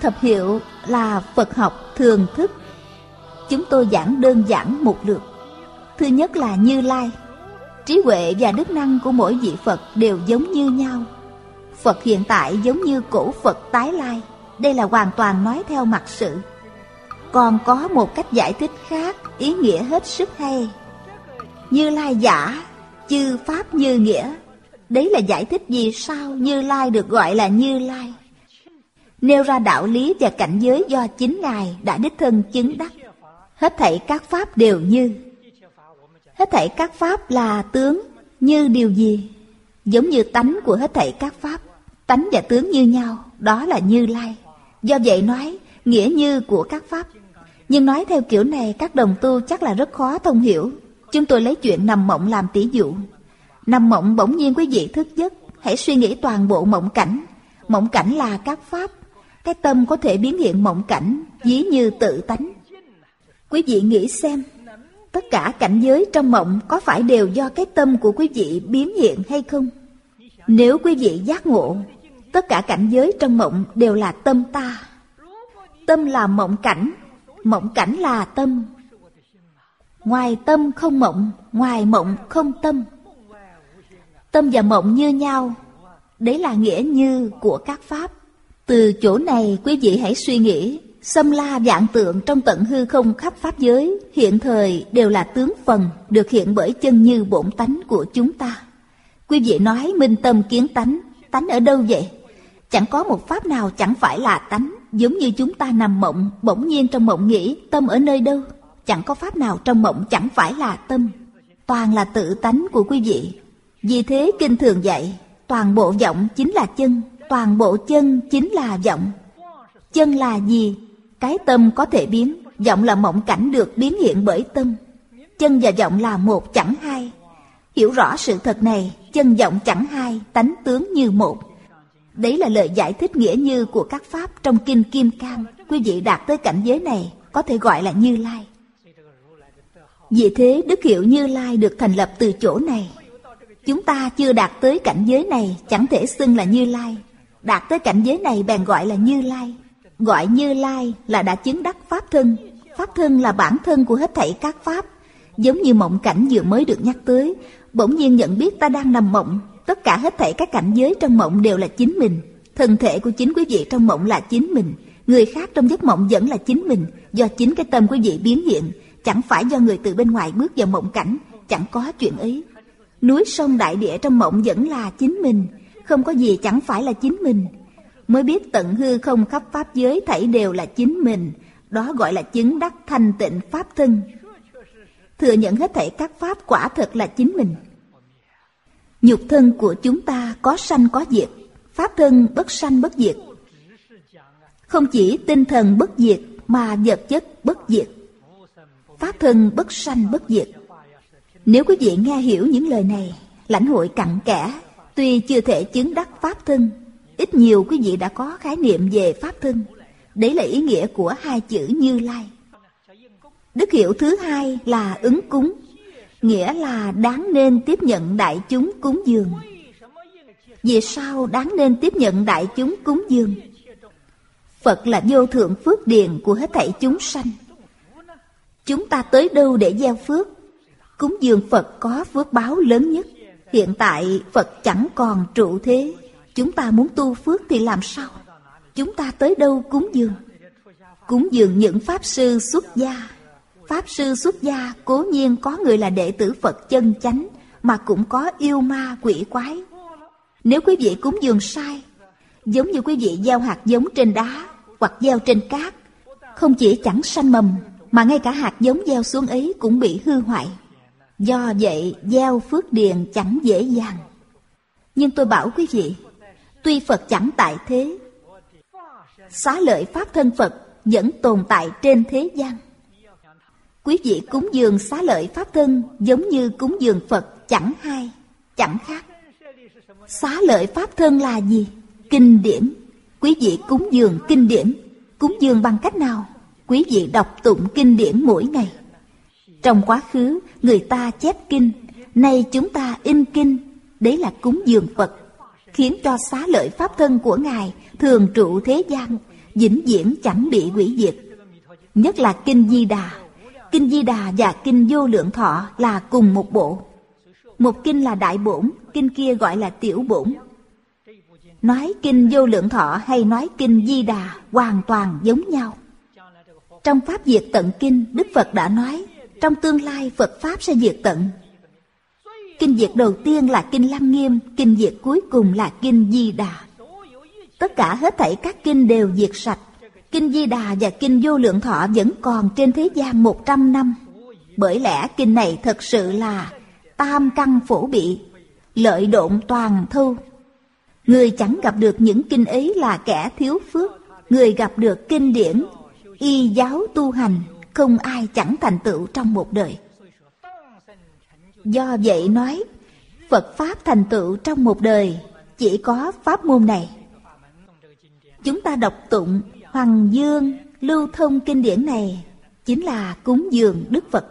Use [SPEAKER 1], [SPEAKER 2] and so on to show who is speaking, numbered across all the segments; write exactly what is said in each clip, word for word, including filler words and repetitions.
[SPEAKER 1] Thập hiệu là Phật học thường thức. Chúng tôi giảng đơn giản một lượt. Thứ nhất là Như Lai. Trí huệ và đức năng của mỗi vị Phật đều giống như nhau. Phật hiện tại giống như cổ Phật tái lai. Đây là hoàn toàn nói theo mặt sự. Còn có một cách giải thích khác, ý nghĩa hết sức hay. Như Lai giả, chư pháp như nghĩa. Đấy là giải thích vì sao Như Lai được gọi là Như Lai. Nêu ra đạo lý và cảnh giới do chính Ngài đã đích thân chứng đắc. Hết thảy các pháp đều như. Hết thảy các pháp là tướng, như điều gì? Giống như tánh của hết thảy các pháp. Tánh và tướng như nhau, đó là Như Lai. Do vậy nói nghĩa như của các pháp. Nhưng nói theo kiểu này các đồng tu chắc là rất khó thông hiểu. Chúng tôi lấy chuyện nằm mộng làm tỷ dụ. Nằm mộng bỗng nhiên quý vị thức giấc, hãy suy nghĩ toàn bộ mộng cảnh. Mộng cảnh là các pháp. Cái tâm có thể biến hiện mộng cảnh, ví như tự tánh. Quý vị nghĩ xem, tất cả cảnh giới trong mộng có phải đều do cái tâm của quý vị biến hiện hay không? Nếu quý vị giác ngộ, tất cả cảnh giới trong mộng đều là tâm ta. Tâm là mộng cảnh, mộng cảnh là tâm. Ngoài tâm không mộng, ngoài mộng không tâm. Tâm và mộng như nhau, đấy là nghĩa như của các pháp. Từ chỗ này quý vị hãy suy nghĩ, xâm la vạn tượng trong tận hư không khắp pháp giới hiện thời đều là tướng phần được hiện bởi chân như bổn tánh của chúng ta. Quý vị nói minh tâm kiến tánh, tánh ở đâu vậy? Chẳng có một pháp nào chẳng phải là tánh. Giống như chúng ta nằm mộng, bỗng nhiên trong mộng nghĩ tâm ở nơi đâu? Chẳng có pháp nào trong mộng chẳng phải là tâm. Toàn là tự tánh của quý vị. Vì thế kinh thường dạy, toàn bộ vọng chính là chân, toàn bộ chân chính là vọng. Chân là gì? Cái tâm có thể biến. Vọng là mộng cảnh được biến hiện bởi tâm. Chân và vọng là một chẳng hai. Hiểu rõ sự thật này, chân vọng chẳng hai, tánh tướng như một. Đấy là lời giải thích nghĩa như của các pháp trong Kinh Kim Cang. Quý vị đạt tới cảnh giới này có thể gọi là Như Lai. Vì thế đức hiệu Như Lai được thành lập từ chỗ này. Chúng ta chưa đạt tới cảnh giới này chẳng thể xưng là Như Lai. Đạt tới cảnh giới này bèn gọi là Như Lai. Gọi Như Lai là đã chứng đắc pháp thân. Pháp thân là bản thân của hết thảy các pháp. Giống như mộng cảnh vừa mới được nhắc tới, bỗng nhiên nhận biết ta đang nằm mộng. Tất cả hết thảy các cảnh giới trong mộng đều là chính mình. Thân thể của chính quý vị trong mộng là chính mình. Người khác trong giấc mộng vẫn là chính mình. Do chính cái tâm quý vị biến hiện, chẳng phải do người từ bên ngoài bước vào mộng cảnh. Chẳng có chuyện ấy. Núi sông đại địa trong mộng vẫn là chính mình. Không có gì chẳng phải là chính mình. Mới biết tận hư không khắp pháp giới thảy đều là chính mình. Đó gọi là chứng đắc thanh tịnh pháp thân. Thừa nhận hết thảy các pháp quả thật là chính mình. Nhục thân của chúng ta có sanh có diệt. Pháp thân bất sanh bất diệt. Không chỉ tinh thần bất diệt mà vật chất bất diệt. Pháp thân bất sanh bất diệt. Nếu quý vị nghe hiểu những lời này, lãnh hội cặn kẽ, tuy chưa thể chứng đắc pháp thân, ít nhiều quý vị đã có khái niệm về pháp thân. Đấy là ý nghĩa của hai chữ Như Lai. Đức hiệu thứ hai là ứng cúng, nghĩa là đáng nên tiếp nhận đại chúng cúng dường. Vì sao đáng nên tiếp nhận đại chúng cúng dường? Phật là vô thượng phước điền của hết thảy chúng sanh. Chúng ta tới đâu để gieo phước? Cúng dường Phật có phước báo lớn nhất. Hiện tại Phật chẳng còn trụ thế. Chúng ta muốn tu phước thì làm sao? Chúng ta tới đâu cúng dường? Cúng dường những Pháp Sư xuất gia. Pháp Sư xuất gia cố nhiên có người là đệ tử Phật chân chánh, mà cũng có yêu ma quỷ quái. Nếu quý vị cúng dường sai, giống như quý vị gieo hạt giống trên đá hoặc gieo trên cát, không chỉ chẳng sanh mầm, mà ngay cả hạt giống gieo xuống ấy cũng bị hư hoại. Do vậy gieo phước điền chẳng dễ dàng. Nhưng tôi bảo quý vị, tuy Phật chẳng tại thế, xá lợi pháp thân Phật vẫn tồn tại trên thế gian. Quý vị cúng dường xá lợi pháp thân giống như cúng dường Phật chẳng hai, chẳng khác. Xá lợi pháp thân là gì? Kinh điển. Quý vị cúng dường kinh điển. Cúng dường bằng cách nào? Quý vị đọc tụng kinh điển mỗi ngày. Trong quá khứ người ta chép kinh, nay chúng ta in kinh. Đấy là cúng dường Phật, khiến cho xá lợi pháp thân của Ngài thường trụ thế gian, vĩnh viễn chẳng bị hủy diệt. Nhất là Kinh Di Đà. Kinh Di Đà và Kinh Vô Lượng Thọ là cùng một bộ. Một kinh là đại bổn, kinh kia gọi là tiểu bổn. Nói Kinh Vô Lượng Thọ hay nói Kinh Di Đà hoàn toàn giống nhau. Trong Pháp Diệt Tận Kinh, Đức Phật đã nói, trong tương lai Phật Pháp sẽ diệt tận. Kinh diệt đầu tiên là Kinh Lăng Nghiêm, kinh diệt cuối cùng là Kinh Di Đà. Tất cả hết thảy các kinh đều diệt sạch. Kinh Di Đà và Kinh Vô Lượng Thọ vẫn còn trên thế gian một trăm năm. Bởi lẽ kinh này thật sự là tam căn phổ bị, lợi độn toàn thu. Người chẳng gặp được những kinh ấy là kẻ thiếu phước. Người gặp được kinh điển, y giáo tu hành, không ai chẳng thành tựu trong một đời. Do vậy nói, Phật Pháp thành tựu trong một đời chỉ có pháp môn này. Chúng ta đọc tụng Hoằng Dương lưu thông kinh điển này chính là cúng dường Đức Phật.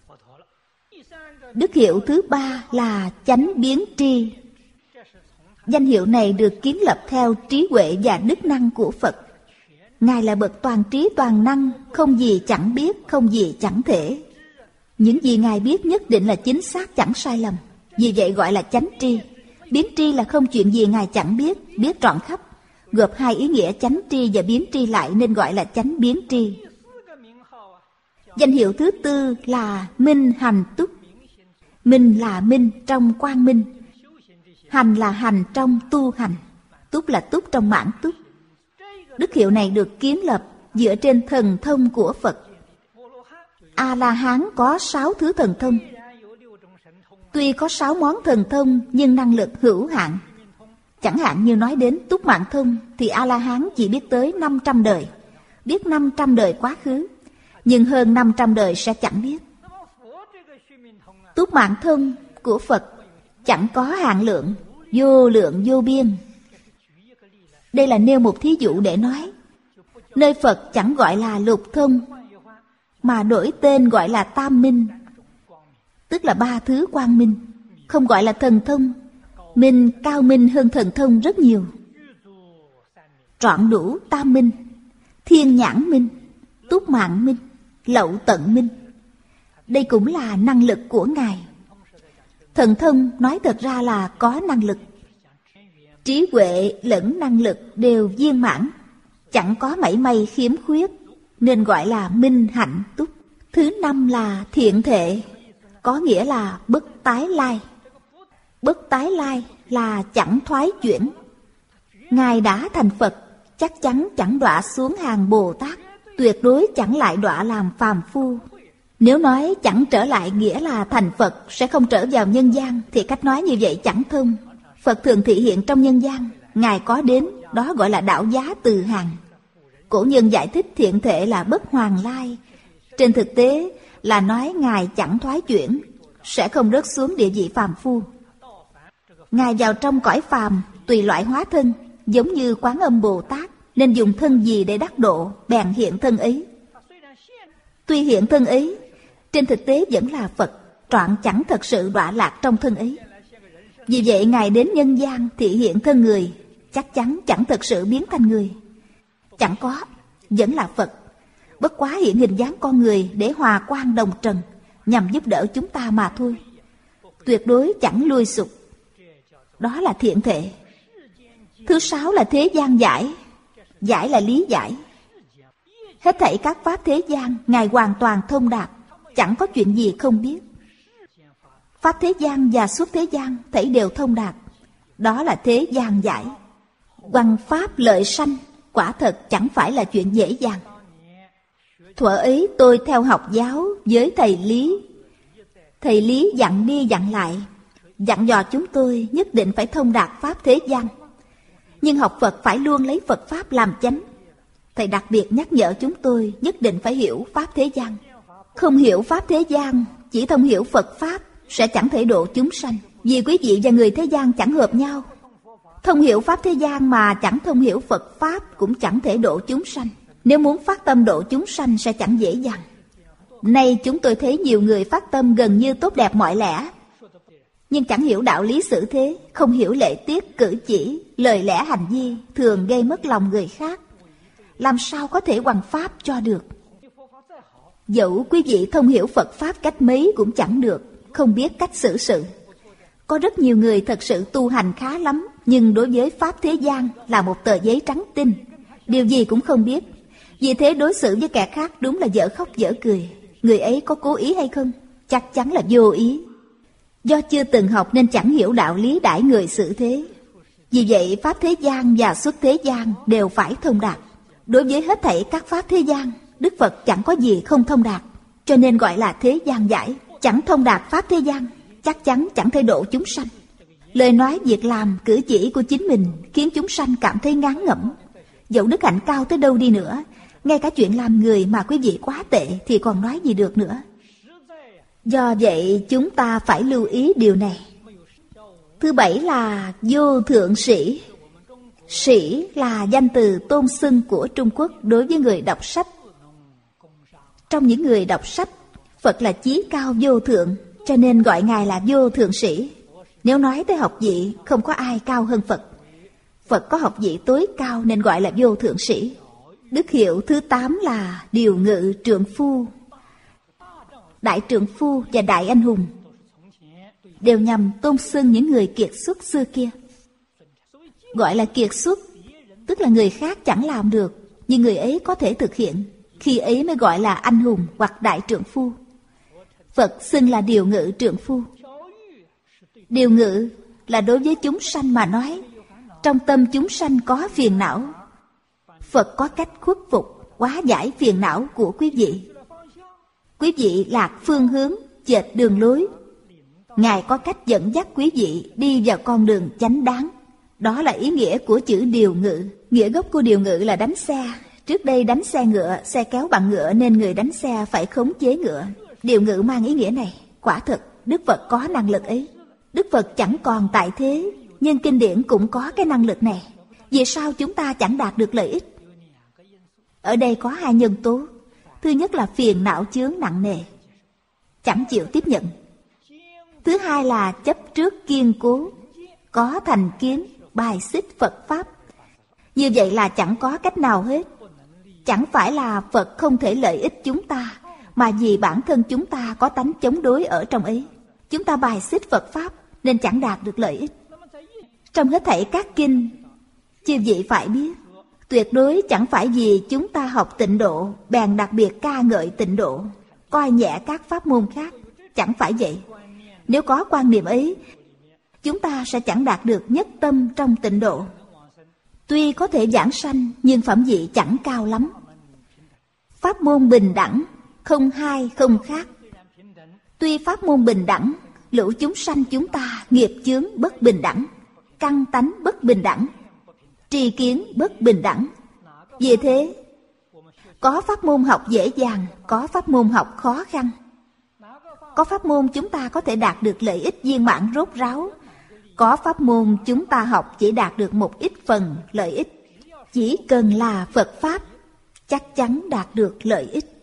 [SPEAKER 1] Đức hiệu thứ ba là chánh biến tri. Danh hiệu này được kiến lập theo trí huệ và đức năng của Phật. Ngài là bậc toàn trí toàn năng, không gì chẳng biết, không gì chẳng thể. Những gì Ngài biết nhất định là chính xác, chẳng sai lầm. Vì vậy gọi là chánh tri. Biến tri là không chuyện gì Ngài chẳng biết, biết trọn khắp. Gộp hai ý nghĩa chánh tri và biến tri lại nên gọi là chánh biến tri. Danh hiệu thứ tư là minh hành túc. Minh là minh trong quang minh, hành là hành trong tu hành, túc là túc trong mãn túc. Đức hiệu này được kiến lập dựa trên thần thông của Phật. A-la-hán có sáu thứ thần thông. Tuy có sáu món thần thông nhưng năng lực hữu hạn. Chẳng hạn như nói đến túc mạng thông thì A-la-hán chỉ biết tới năm trăm đời, biết năm trăm đời quá khứ, nhưng hơn năm trăm đời sẽ chẳng biết. Túc mạng thông của Phật chẳng có hạn lượng, vô lượng vô biên. Đây là nêu một thí dụ để nói, nơi Phật chẳng gọi là lục thông, mà đổi tên gọi là tam minh, tức là ba thứ quang minh, không gọi là thần thông. Minh cao minh hơn thần thông rất nhiều. Trọn đủ tam minh: thiên nhãn minh, túc mạng minh, lậu tận minh. Đây cũng là năng lực của Ngài. Thần thông nói thật ra là có năng lực. Trí huệ lẫn năng lực đều viên mãn, chẳng có mảy may khiếm khuyết, nên gọi là minh hạnh túc. Thứ năm là thiện thệ, có nghĩa là bất tái lai. Bất tái lai là chẳng thoái chuyển. Ngài đã thành Phật, chắc chắn chẳng đọa xuống hàng Bồ Tát, tuyệt đối chẳng lại đọa làm phàm phu. Nếu nói chẳng trở lại nghĩa là thành Phật sẽ không trở vào nhân gian, thì cách nói như vậy chẳng thông. Phật thường thị hiện trong nhân gian, Ngài có đến, đó gọi là đảo giá từ hàng. Cổ nhân giải thích thiện thệ là bất hoàn lai. Trên thực tế là nói Ngài chẳng thoái chuyển, sẽ không rớt xuống địa vị phàm phu. Ngài vào trong cõi phàm tùy loại hóa thân, giống như Quán Âm Bồ Tát, nên dùng thân gì để đắc độ, bèn hiện thân ấy. Tuy hiện thân ấy, trên thực tế vẫn là Phật, trọn chẳng thật sự đọa lạc trong thân ấy. Vì vậy Ngài đến nhân gian thị hiện thân người, chắc chắn chẳng thật sự biến thành người. Chẳng có, vẫn là Phật. Bất quá hiện hình dáng con người để hòa quang đồng trần, nhằm giúp đỡ chúng ta mà thôi. Tuyệt đối chẳng lui sụp. Đó là thiện thệ. Thứ sáu là thế gian giải. Giải là lý giải. Hết thảy các pháp thế gian Ngài hoàn toàn thông đạt, chẳng có chuyện gì không biết. Pháp thế gian và xuất thế gian thảy đều thông đạt. Đó là thế gian giải. Hoằng pháp lợi sanh quả thật chẳng phải là chuyện dễ dàng. Thuở ấy tôi theo học giáo với thầy Lý. Thầy Lý dặn đi dặn lại, dặn dò chúng tôi nhất định phải thông đạt pháp thế gian. Nhưng học Phật phải luôn lấy Phật Pháp làm chánh. Thầy đặc biệt nhắc nhở chúng tôi nhất định phải hiểu Pháp thế gian. Không hiểu Pháp thế gian, chỉ thông hiểu Phật Pháp sẽ chẳng thể độ chúng sanh. Vì quý vị và người thế gian chẳng hợp nhau. Thông hiểu Pháp thế gian mà chẳng thông hiểu Phật Pháp cũng chẳng thể độ chúng sanh. Nếu muốn phát tâm độ chúng sanh sẽ chẳng dễ dàng. Nay chúng tôi thấy nhiều người phát tâm gần như tốt đẹp mọi lẽ, nhưng chẳng hiểu đạo lý xử thế, không hiểu lễ tiết cử chỉ, lời lẽ hành vi, thường gây mất lòng người khác. làm sao có thể hoằng pháp cho được. Dẫu quý vị thông hiểu Phật Pháp cách mấy cũng chẳng được, không biết cách xử sự. Có rất nhiều người thật sự tu hành khá lắm, nhưng đối với Pháp thế gian là một tờ giấy trắng tinh, điều gì cũng không biết. Vì thế đối xử với kẻ khác đúng là dở khóc dở cười. Người ấy có cố ý hay không? Chắc chắn là vô ý. Do chưa từng học nên chẳng hiểu đạo lý đãi người xử thế. Vì vậy Pháp thế gian và xuất thế gian đều phải thông đạt. Đối với hết thảy các Pháp thế gian, Đức Phật chẳng có gì không thông đạt, cho nên gọi là thế gian giải. Chẳng thông đạt Pháp thế gian, chắc chắn chẳng thể độ chúng sanh. Lời nói, việc làm, cử chỉ của chính mình khiến chúng sanh cảm thấy ngán ngẩm. Dẫu đức hạnh cao tới đâu đi nữa, ngay cả chuyện làm người mà quý vị quá tệ thì còn nói gì được nữa. Do vậy chúng ta phải lưu ý điều này. Thứ bảy là vô thượng sĩ. Sĩ là danh từ tôn xưng của Trung Quốc đối với người đọc sách. Trong những người đọc sách, Phật là chí cao vô thượng, cho nên gọi Ngài là vô thượng sĩ. Nếu nói tới học vị, không có ai cao hơn Phật. Phật có học vị tối cao nên gọi là vô thượng sĩ. Đức hiệu thứ tám là điều ngự trượng phu. Đại trượng phu và đại anh hùng đều nhằm tôn xưng những người kiệt xuất xưa kia. Gọi là kiệt xuất, tức là người khác chẳng làm được, nhưng người ấy có thể thực hiện. Khi ấy mới gọi là anh hùng hoặc đại trượng phu. Phật xưng là điều ngự trượng phu. Điều ngự là đối với chúng sanh mà nói. Trong tâm chúng sanh có phiền não, Phật có cách khuất phục, hóa giải phiền não của quý vị. Quý vị lạc phương hướng, chệch đường lối, Ngài có cách dẫn dắt quý vị đi vào con đường chánh đáng. Đó là ý nghĩa của chữ điều ngự. Nghĩa gốc của điều ngự là đánh xe. Trước đây đánh xe ngựa, xe kéo bằng ngựa nên người đánh xe phải khống chế ngựa. Điều ngự mang ý nghĩa này. Quả thật, Đức Phật có năng lực ấy. Đức Phật chẳng còn tại thế, nhưng kinh điển cũng có cái năng lực này. Vì sao chúng ta chẳng đạt được lợi ích? Ở đây có hai nhân tố. Thứ nhất là phiền não chướng nặng nề, chẳng chịu tiếp nhận. Thứ hai là chấp trước kiên cố, có thành kiến, bài xích Phật Pháp. Như vậy là chẳng có cách nào hết. Chẳng phải là Phật không thể lợi ích chúng ta, mà vì bản thân chúng ta có tánh chống đối ở trong ấy. Chúng ta bài xích Phật Pháp nên chẳng đạt được lợi ích. Trong hết thảy các kinh, chư vị phải biết, tuyệt đối chẳng phải vì chúng ta học tịnh độ bèn đặc biệt ca ngợi tịnh độ, coi nhẹ các pháp môn khác. Chẳng phải vậy. Nếu có quan niệm ấy, chúng ta sẽ chẳng đạt được nhất tâm trong tịnh độ. Tuy có thể giảng sanh, nhưng phẩm vị chẳng cao lắm. Pháp môn bình đẳng, không hai không khác. Tuy pháp môn bình đẳng, lũ chúng sanh chúng ta nghiệp chướng bất bình đẳng, căn tánh bất bình đẳng, tri kiến bất bình đẳng. Vì thế, có pháp môn học dễ dàng, có pháp môn học khó khăn. Có pháp môn chúng ta có thể đạt được lợi ích viên mãn rốt ráo. Có pháp môn chúng ta học chỉ đạt được một ít phần lợi ích. Chỉ cần là Phật Pháp, chắc chắn đạt được lợi ích.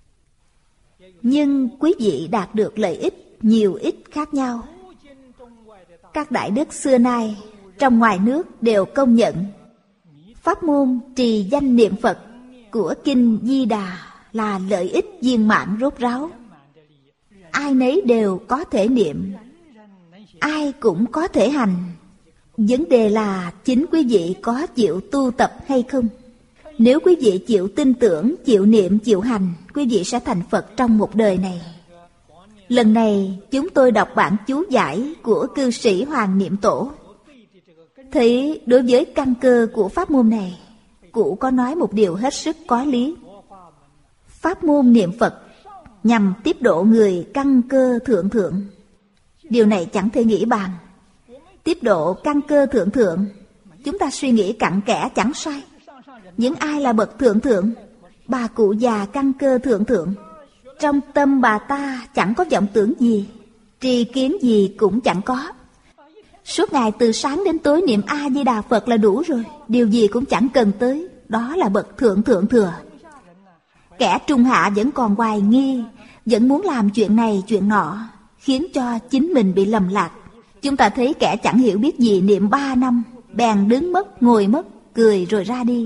[SPEAKER 1] Nhưng quý vị đạt được lợi ích nhiều ít khác nhau. Các đại đức xưa nay, trong ngoài nước đều công nhận pháp môn trì danh niệm Phật của Kinh Di Đà là lợi ích viên mãn rốt ráo. Ai nấy đều có thể niệm, ai cũng có thể hành. Vấn đề là chính quý vị có chịu tu tập hay không. Nếu quý vị chịu tin tưởng, chịu niệm, chịu hành, quý vị sẽ thành Phật trong một đời này. Lần này chúng tôi đọc bản chú giải của cư sĩ Hoàng Niệm Tổ, thấy đối với căn cơ của pháp môn này, cụ có nói một điều hết sức có lý. Pháp môn niệm Phật nhằm tiếp độ người căn cơ thượng thượng. Điều này chẳng thể nghĩ bàn. Tiếp độ căn cơ thượng thượng, chúng ta suy nghĩ cặn kẽ chẳng sai. Những ai là bậc thượng thượng? Bà cụ già căn cơ thượng thượng. Trong tâm bà ta chẳng có vọng tưởng gì, tri kiến gì cũng chẳng có. Suốt ngày từ sáng đến tối niệm A Di Đà Phật là đủ rồi, điều gì cũng chẳng cần tới. Đó là bậc thượng thượng thừa. Kẻ trung hạ vẫn còn hoài nghi, vẫn muốn làm chuyện này chuyện nọ, khiến cho chính mình bị lầm lạc. Chúng ta thấy kẻ chẳng hiểu biết gì niệm ba năm, bèn đứng mất, ngồi mất, cười rồi ra đi.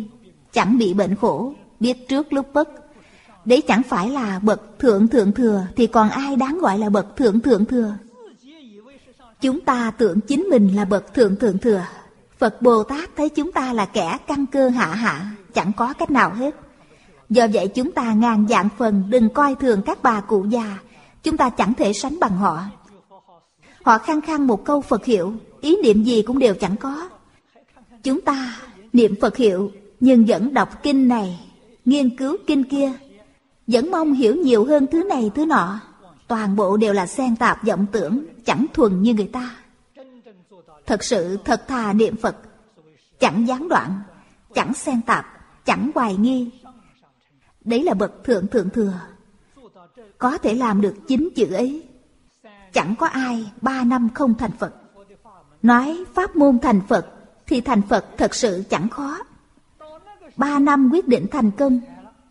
[SPEAKER 1] chẳng bị bệnh khổ, biết trước lúc mất. Đấy chẳng phải là bậc thượng thượng thừa, thì còn ai đáng gọi là bậc thượng thượng thừa? Chúng ta tưởng chính mình là bậc thượng thượng thừa. Phật Bồ Tát thấy chúng ta là kẻ căn cơ hạ hạ, chẳng có cách nào hết. Do vậy chúng ta ngàn vạn phần đừng coi thường các bà cụ già. Chúng ta chẳng thể sánh bằng họ. Họ khăng khăng một câu Phật hiệu, ý niệm gì cũng đều chẳng có. Chúng ta niệm Phật hiệu, nhưng vẫn đọc kinh này, nghiên cứu kinh kia, vẫn mong hiểu nhiều hơn thứ này thứ nọ. Toàn bộ đều là xen tạp vọng tưởng, chẳng thuần như người ta. Thật sự thật thà niệm Phật, chẳng gián đoạn, chẳng xen tạp, chẳng hoài nghi. Đấy là bậc thượng thượng thừa. Có thể làm được chính chữ ấy, chẳng có ai ba năm không thành Phật. Nói pháp môn thành Phật thì thành Phật thật sự chẳng khó. Ba năm quyết định thành công.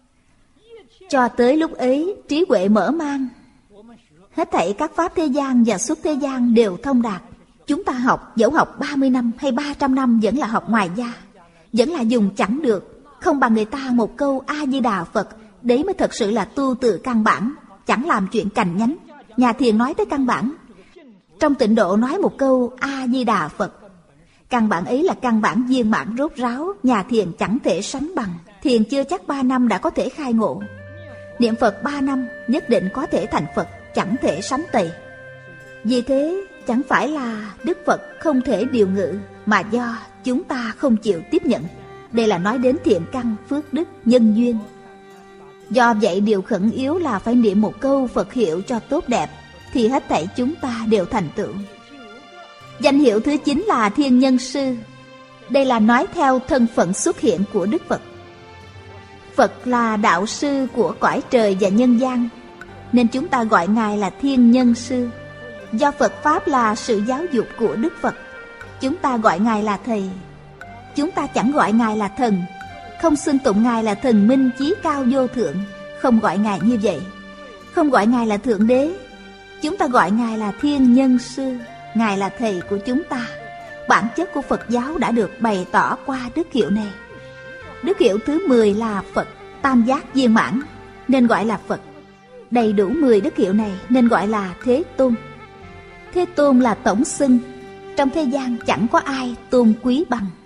[SPEAKER 1] Cho tới lúc ấy trí huệ mở mang, hết thảy các pháp thế gian và xuất thế gian đều thông đạt. Chúng ta học, dẫu học ba mươi năm hay ba trăm năm vẫn là học ngoài gia, vẫn là dùng chẳng được. Không bằng người ta một câu A-di-đà Phật. Đấy mới thật sự là tu từ căn bản, chẳng làm chuyện cành nhánh. Nhà thiền nói tới căn bản, trong tịnh độ nói một câu A-di-đà Phật. Căn bản ấy là căn bản viên mãn rốt ráo, nhà thiền chẳng thể sánh bằng. Thiền chưa chắc ba năm đã có thể khai ngộ. Niệm Phật ba năm nhất định có thể thành Phật, chẳng thể sánh tỳ. Vì thế chẳng phải là Đức Phật không thể điều ngự, mà do chúng ta không chịu tiếp nhận. Đây là nói đến thiện căn, phước đức, nhân duyên. Do vậy điều khẩn yếu là phải niệm một câu Phật hiệu cho tốt đẹp, thì hết thảy chúng ta đều thành tựu. Danh hiệu thứ chín là Thiên Nhân Sư. Đây là nói theo thân phận xuất hiện của Đức Phật. Phật là đạo sư của cõi trời và nhân gian, nên chúng ta gọi Ngài là Thiên Nhân Sư. Do Phật Pháp là sự giáo dục của Đức Phật, chúng ta gọi Ngài là Thầy. Chúng ta chẳng gọi Ngài là Thần, không xưng tụng Ngài là Thần Minh chí cao vô thượng, không gọi Ngài như vậy. Không gọi Ngài là Thượng Đế, chúng ta gọi Ngài là Thiên Nhân Sư. Ngài là Thầy của chúng ta. Bản chất của Phật giáo đã được bày tỏ qua đức hiệu này. Đức hiệu thứ mười là Phật, tam giác viên mãn, nên gọi là Phật. Đầy đủ mười đức hiệu này nên gọi là Thế Tôn. Thế Tôn là tổng xưng, trong thế gian chẳng có ai tôn quý bằng.